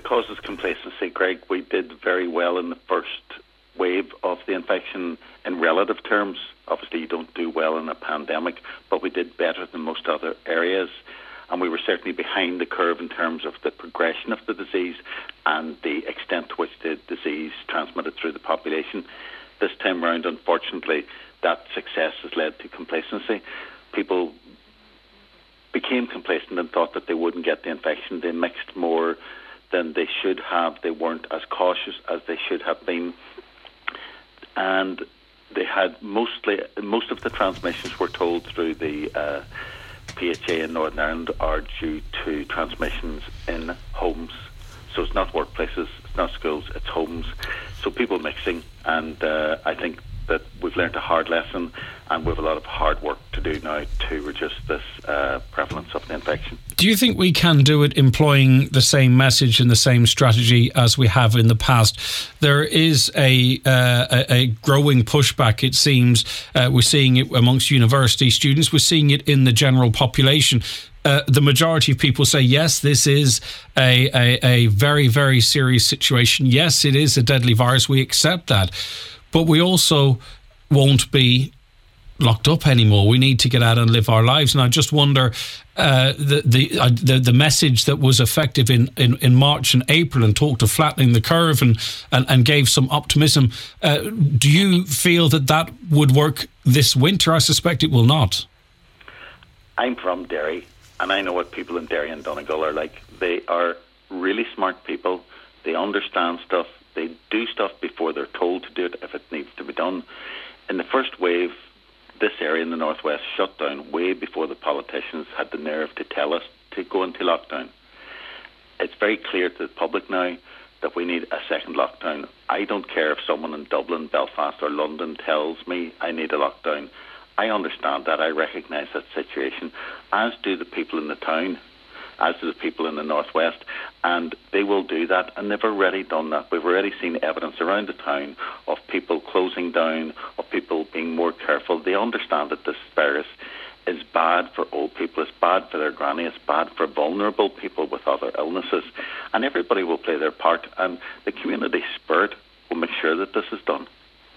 causes complacency, Greg. We did very well in the first wave of the infection in relative terms. Obviously, you don't do well in a pandemic, but we did better than most other areas. And we were certainly behind the curve in terms of the progression of the disease and the extent to which the disease transmitted through the population. This time round, unfortunately, that success has led to complacency. People became complacent and thought that they wouldn't get the infection. They mixed more than they should have. They weren't as cautious as they should have been. And they had most of the transmissions, were told, through the PHA in Northern Ireland are due to transmissions in homes. So it's not workplaces, it's not schools, it's homes. So people mixing, and I think that we've learned a hard lesson, and we have a lot of hard work to do now to reduce this prevalence of the infection. Do you think we can do it employing the same message and the same strategy as we have in the past? There is a growing pushback, it seems. We're seeing it amongst university students. We're seeing it in the general population. The majority of people say, yes, this is a very, very serious situation. Yes, it is a deadly virus. We accept that. But we also won't be locked up anymore. We need to get out and live our lives. And I just wonder, the message that was effective in March and April and talked of flattening the curve and gave some optimism, do you feel that would work this winter? I suspect it will not. I'm from Derry, and I know what people in Derry and Donegal are like. They are really smart people. They understand stuff. They do stuff before they're told to do it if it needs to be done. In the first wave, this area in the northwest shut down way before the politicians had the nerve to tell us to go into lockdown. It's very clear to the public now that we need a second lockdown. I don't care if someone in Dublin, Belfast or London tells me I need a lockdown. I understand that. I recognise that situation, as do the people in the town, as do the people in the northwest, and they will do that, and they've already done that. We've already seen evidence around the town of people closing down, of people being more careful. They understand that this virus is bad for old people, it's bad for their granny, it's bad for vulnerable people with other illnesses, and everybody will play their part, and the community spirit will make sure that this is done.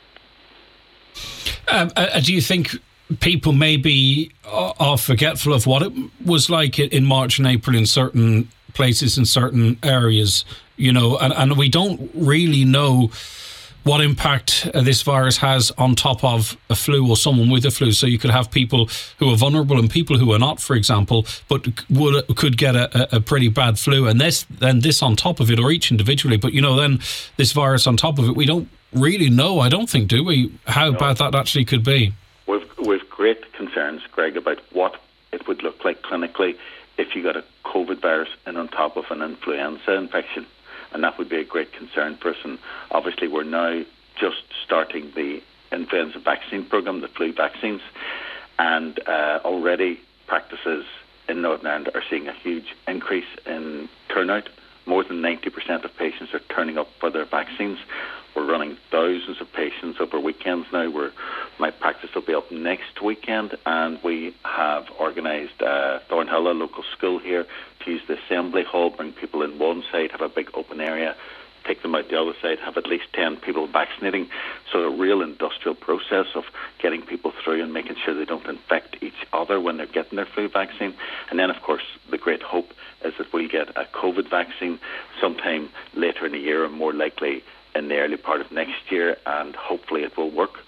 Do you think people maybe are forgetful of what it was like in March and April in certain places, in certain areas, you know, and we don't really know what impact this virus has on top of a flu or someone with a flu. So you could have people who are vulnerable and people who are not, for example, but could get a pretty bad flu, and this on top of it, or each individually. But, you know, then this virus on top of it, we don't really know, I don't think, do we, how bad that actually could be? We've great concerns, Greg, about what it would look like clinically if you got a COVID virus in on top of an influenza infection. And that would be a great concern for us. And obviously we're now just starting the influenza vaccine program, the flu vaccines, and already practices in Northern Ireland are seeing a huge increase in turnout. More than 90% of patients are turning up for their vaccines. We're running thousands of patients over weekends now. My practice will be up next weekend, and we have organised Thornhill, a local school here, to use the assembly hall, bring people in one side, have a big open area, take them out the other side, have at least 10 people vaccinating. So a real industrial process of getting people through and making sure they don't infect each other when they're getting their flu vaccine. And then, of course, the great hope is that we'll get a COVID vaccine sometime later in the year, or more likely in the early part of next year, and hopefully it will work.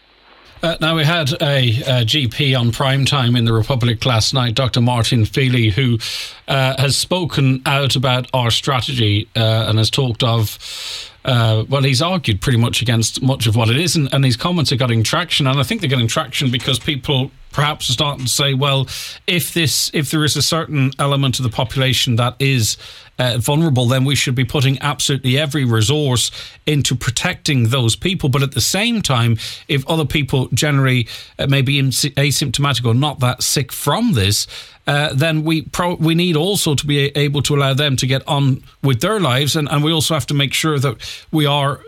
Now, we had a GP on prime time in the Republic last night, Dr. Martin Feely, who has spoken out about our strategy and has talked of, he's argued pretty much against much of what it is, and his comments are getting traction. And I think they're getting traction because people perhaps are starting to say, well, if there is a certain element of the population that is vulnerable, then we should be putting absolutely every resource into protecting those people. But at the same time, if other people generally may be asymptomatic or not that sick from this, then we need also to be able to allow them to get on with their lives, and we also have to make sure that we are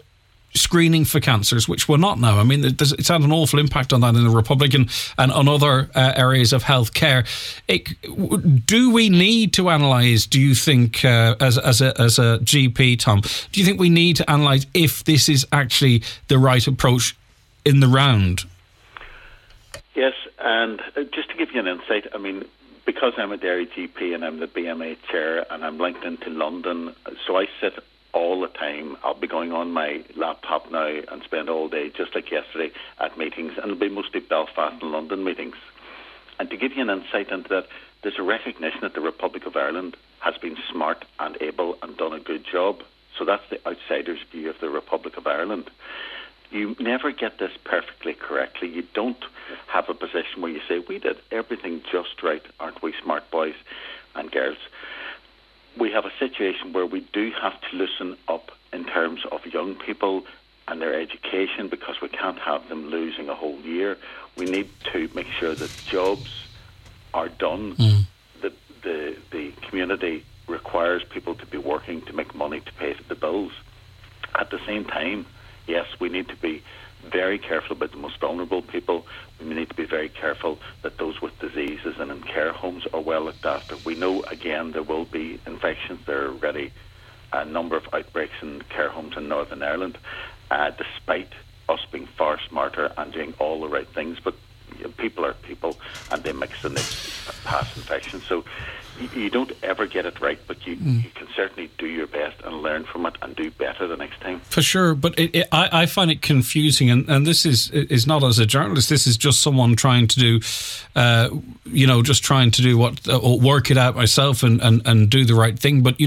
screening for cancers, which we're not now. I mean, it's had an awful impact on that in the Republic and on other areas of healthcare. Do we need to analyse, do you think, as a GP, Tom, do you think we need to analyse if this is actually the right approach in the round? Yes, and just to give you an insight, I mean, because I'm a dairy GP and I'm the BMA chair and I'm linked into London, so I sit all the time. I'll be going on my laptop now and spend all day, just like yesterday, at meetings, and it'll be mostly Belfast and London meetings. And to give you an insight into that, there's a recognition that the Republic of Ireland has been smart and able and done a good job. So that's the outsider's view of the Republic of Ireland. You never get this perfectly correctly. You don't have a position where you say, we did everything just right, aren't we, smart boys and girls? We have a situation where we do have to loosen up in terms of young people and their education, because we can't have them losing a whole year. We need to make sure that jobs are done. That the community requires people to be working to make money to pay the bills. At the same time, yes, we need to be very careful about the most vulnerable people. We need to be very careful that those with diseases and in care homes are well looked after. We know, again, there will be infections. There are already a number of outbreaks in care homes in Northern Ireland, despite us being far smarter and doing all the right things. But people are people, and they mix and they pass infections. So you don't ever get it right, but you can certainly do your best and learn from it and do better the next time. For sure, but I find it confusing, and this is not as a journalist. This is just someone trying to do, just trying to do work it out myself and do the right thing. But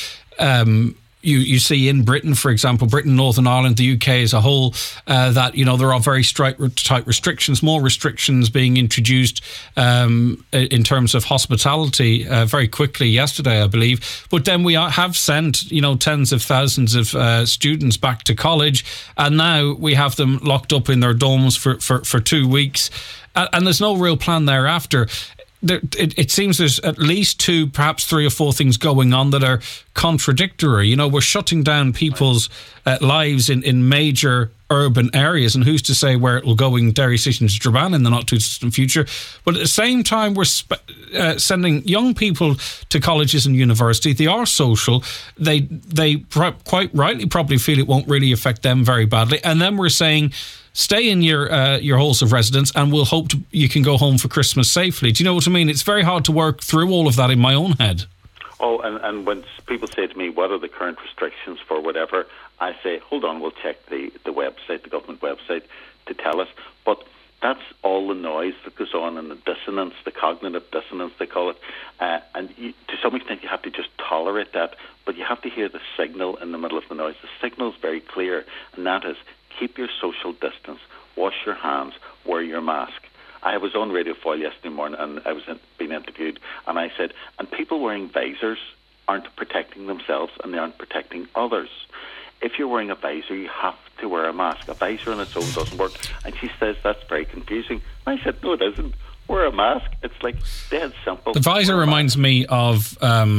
You see in Britain, for example, Britain, Northern Ireland, the UK as a whole, that, there are very tight restrictions, more restrictions being introduced in terms of hospitality very quickly yesterday, I believe. But then we have sent, tens of thousands of students back to college, and now we have them locked up in their dorms for 2 weeks, and there's no real plan thereafter. It seems there's at least 2, perhaps 3 or 4 things going on that are contradictory. We're shutting down people's lives in major urban areas, and who's to say where it will go in Derry City and Strabane in the not too distant future. But at the same time, we're sending young people to colleges and universities. They are social. They quite rightly probably feel it won't really affect them very badly. And then we're saying, stay in your halls of residence, and we'll hope you can go home for Christmas safely. Do you know what I mean? It's very hard to work through all of that in my own head. Oh, and when people say to me, what are the current restrictions for whatever, I say, hold on, we'll check the website, the government website, to tell us. But that's all the noise that goes on, and the dissonance, the cognitive dissonance, they call it. And to some extent, you have to just tolerate that, but you have to hear the signal in the middle of the noise. The signal is very clear, and that is, keep your social distance, wash your hands, wear your mask. I was on Radio Foyle yesterday morning, and I was being interviewed, and I said, and people wearing visors aren't protecting themselves, and they aren't protecting others. If you're wearing a visor, you have to wear a mask. A visor on its own doesn't work. And she says, that's very confusing. I said, no, it isn't. Wear a mask. It's like dead simple. The visor reminds me of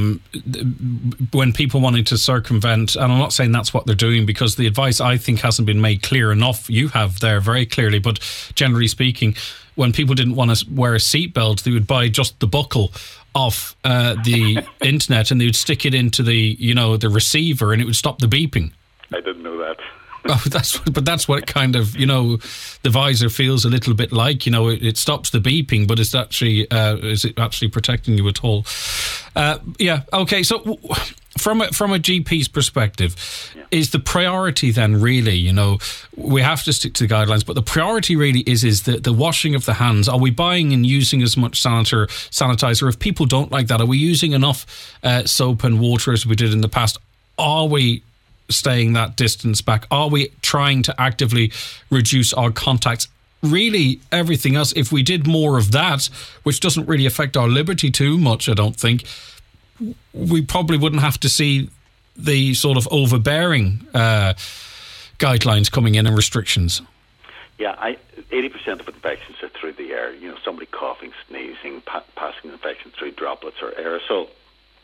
when people wanting to circumvent, and I'm not saying that's what they're doing, because the advice, I think, hasn't been made clear enough. You have there very clearly, but generally speaking, when people didn't want to wear a seatbelt, they would buy just the buckle off the internet, and they would stick it into the receiver, and it would stop the beeping. I didn't know that. Oh, that's what it kind of, the visor feels a little bit like. It stops the beeping, but is it actually protecting you at all? Yeah. Okay. So from a GP's perspective, is the priority then really, we have to stick to the guidelines, but the priority really is the washing of the hands. Are we buying and using as much sanitizer? If people don't like that, are we using enough soap and water as we did in the past? Are we staying that distance back? Are we trying to actively reduce our contacts? Really, everything else, if we did more of that, which doesn't really affect our liberty too much, I don't think, we probably wouldn't have to see the sort of overbearing guidelines coming in and restrictions. Yeah, 80% of infections are through the air. Somebody coughing, sneezing, passing infection through droplets or aerosol.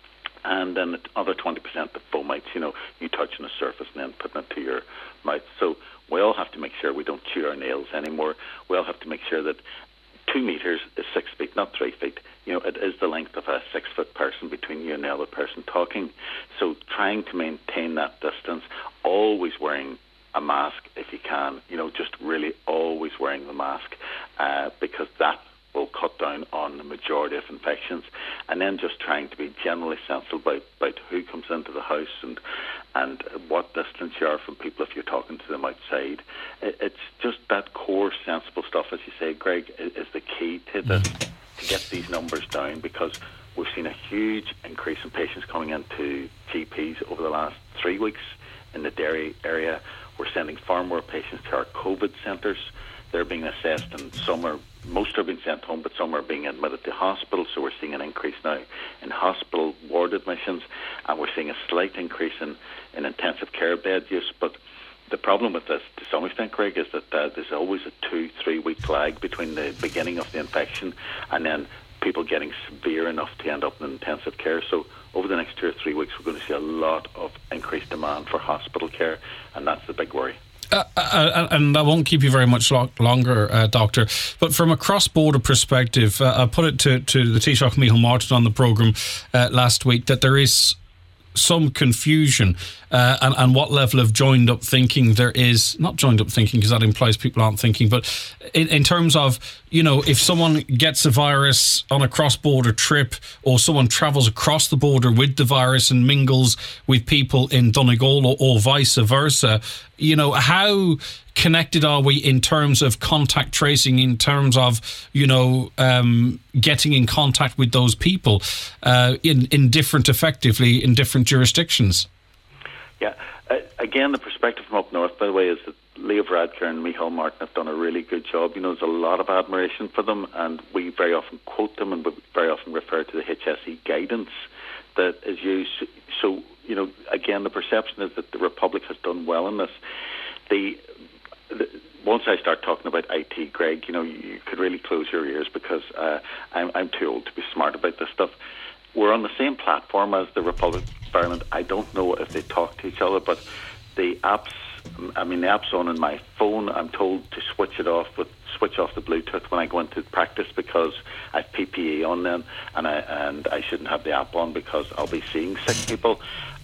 And then the other 20%, the fomites, you touch on a surface and then putting it to your mouth. So we all have to make sure we don't chew our nails anymore. We all have to make sure that 2 meters is 6 feet, not 3 feet. It is the length of a 6-foot person between you and the other person talking. So trying to maintain that distance, always wearing a mask if you can, just really always wearing the mask, because that will cut down on the majority of infections. And then just trying to be generally sensible about who comes into the house and what distance you are from people if you're talking to them outside. It's just that core sensible stuff, as you say, Greg, is the key to this, to get these numbers down, because we've seen a huge increase in patients coming into GPs over the last 3 weeks in the Derry area. We're sending far more patients to our COVID centres. They're being assessed, and most are being sent home, but some are being admitted to hospital. So we're seeing an increase now in hospital ward admissions, and we're seeing a slight increase in intensive care bed use. But the problem with this, to some extent, Greg, is that there's always a 2-3 week lag between the beginning of the infection and then people getting severe enough to end up in intensive care. So over the next 2 or 3 weeks, we're going to see a lot of increased demand for hospital care, and that's the big worry. And I won't keep you very much longer, Doctor, but from a cross-border perspective, I put it to the Taoiseach Micheál Martin on the programme last week that there is some confusion and what level of joined-up thinking there is. Not joined-up thinking, because that implies people aren't thinking, but in terms of, if someone gets a virus on a cross-border trip, or someone travels across the border with the virus and mingles with people in Donegal or vice versa, how connected are we in terms of contact tracing, in terms of, getting in contact with those people in different jurisdictions? Yeah. Again, the perspective from up north, by the way, is that Leo Varadkar and Micheál Martin have done a really good job. There's a lot of admiration for them, and we very often quote them, and we very often refer to the HSE guidance that is used. So, again, the perception is that the Republic has done well in this. Once I start talking about IT, Greg, you could really close your ears, because I'm too old to be smart about this stuff. We're on the same platform as the Republic of Ireland. I don't know if they talk to each other, but the app's on in my phone. I'm told to switch off the Bluetooth when I go into practice, because I have PPE on then, and I shouldn't have the app on because I'll be seeing sick people.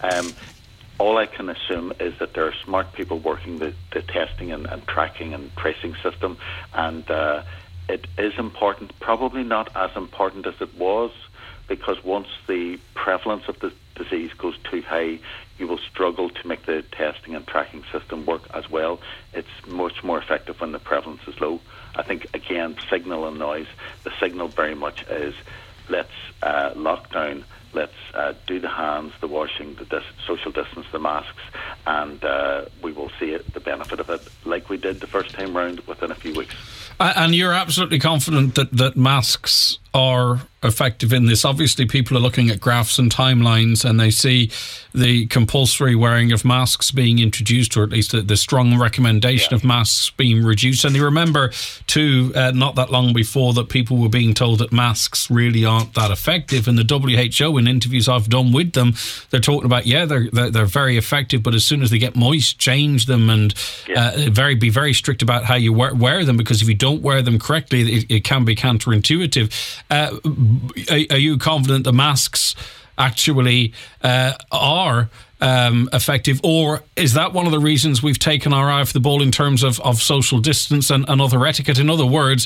All I can assume is that there are smart people working the testing and tracking and tracing system, and it is important, probably not as important as it was, because once the prevalence of the disease goes too high, you will struggle to make the testing and tracking system work as well. It's much more effective when the prevalence is low. I think, again, signal and noise. The signal very much is let's lock down, let's do the hands, the washing, the social distance, the masks, and we will see the benefit of it like we did the first time round within a few weeks. And you're absolutely confident that masks are effective in this? Obviously, people are looking at graphs and timelines, and they see the compulsory wearing of masks being introduced, or at least the strong recommendation of masks being reduced. And they remember, too, not that long before, that people were being told that masks really aren't that effective. And the WHO, in interviews I've done with them, they're talking about, they're very effective, but as soon as they get moist, change them, and be very strict about how you wear them, because if you don't wear them correctly, it can be counterintuitive. Are you confident the masks actually are effective, or is that one of the reasons we've taken our eye off the ball in terms of social distance and other etiquette? In other words,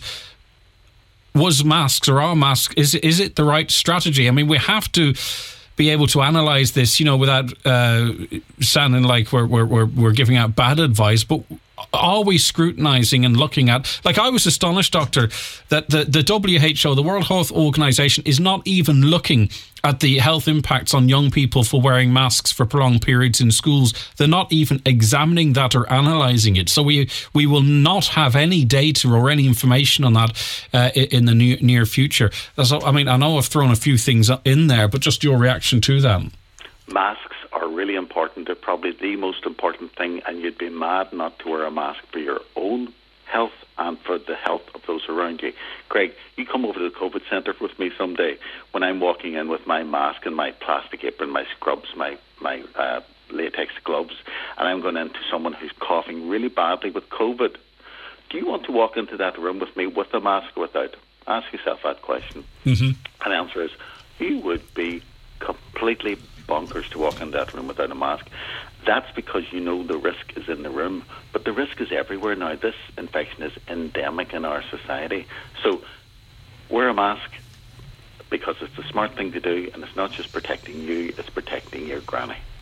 was masks, or are masks, is it the right strategy? I mean, we have to be able to analyse this, without sounding like we're giving out bad advice, but are we scrutinising and looking at, like, I was astonished, Doctor, that the WHO, the World Health Organization, is not even looking at the health impacts on young people for wearing masks for prolonged periods in schools. They're not even examining that or analysing it. So we will not have any data or any information on that in the near future. I mean, I know I've thrown a few things in there, but just your reaction to them. Masks are really important. They're probably the most important thing, and you'd be mad not to wear a mask for your own health and for the health of those around you. Greg, you come over to the COVID centre with me someday when I'm walking in with my mask and my plastic apron, my scrubs, my latex gloves, and I'm going into someone who's coughing really badly with COVID. Do you want to walk into that room with me with a mask or without? Ask yourself that question. Mm-hmm. And the answer is, you would be completely bonkers to walk in that room without a mask. That's because you know the risk is in the room, but the risk is everywhere now. This infection is endemic in our society. So wear a mask because it's the smart thing to do, and it's not just protecting you, it's protecting your granny.